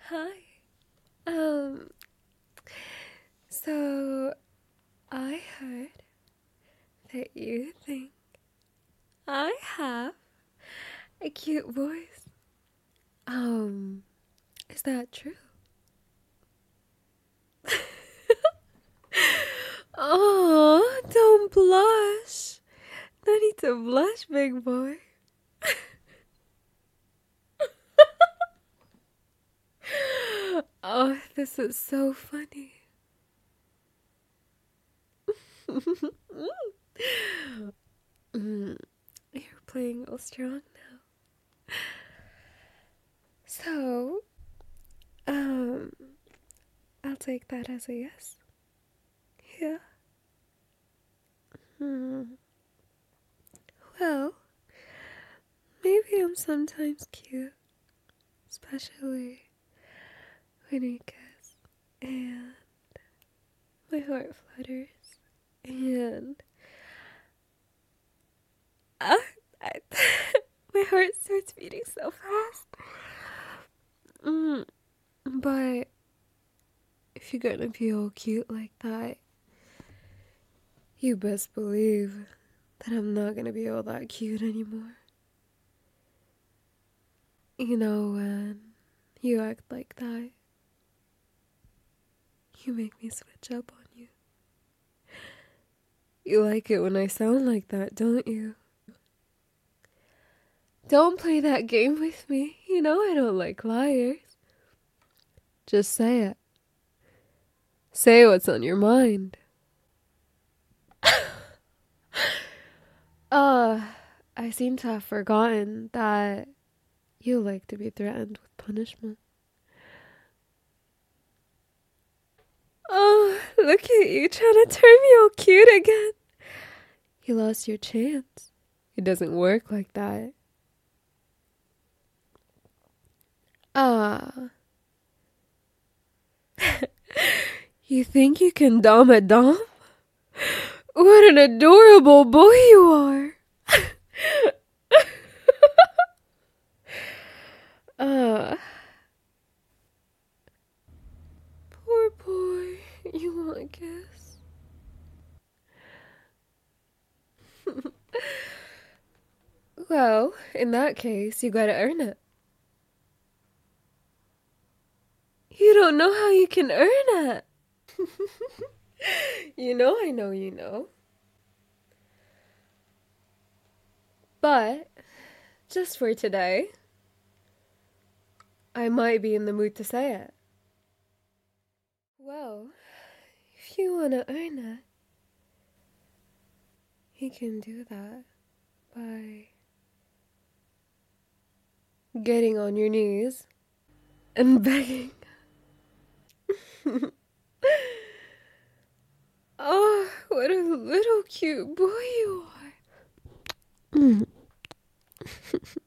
Hi. Um, so I heard that you think I have a cute voice. Is that true? Oh, don't blush. No need to blush, big boy. Oh, this is so funny. You're playing all strong now. So, um, I'll take that as a yes. Yeah. Hmm. Well, maybe I'm sometimes cute, especially when you kiss, and my heart flutters, and uh, I, my heart starts beating so fast. But if you're gonna be all cute like that, you best believe that I'm not gonna be all that cute anymore. You know, when you act like that, you make me switch up on you. You like it when I sound like that, don't you? Don't play that game with me. You know I don't like liars. Just say it. Say what's on your mind. Uh, I seem to have forgotten that you like to be threatened with punishment. Oh, look at you trying to turn me all cute again. You lost your chance. It doesn't work like that. Ah, you think you can dom a dom? What an adorable boy you are. Ah, poor boy. You want a kiss? Well, in that case, you gotta earn it. You don't know how you can earn it. I know you know. But, just for today, I might be in the mood to say it. Well, if you wanna earn it, you can do that by getting on your knees and begging. Oh, what a little cute boy you are.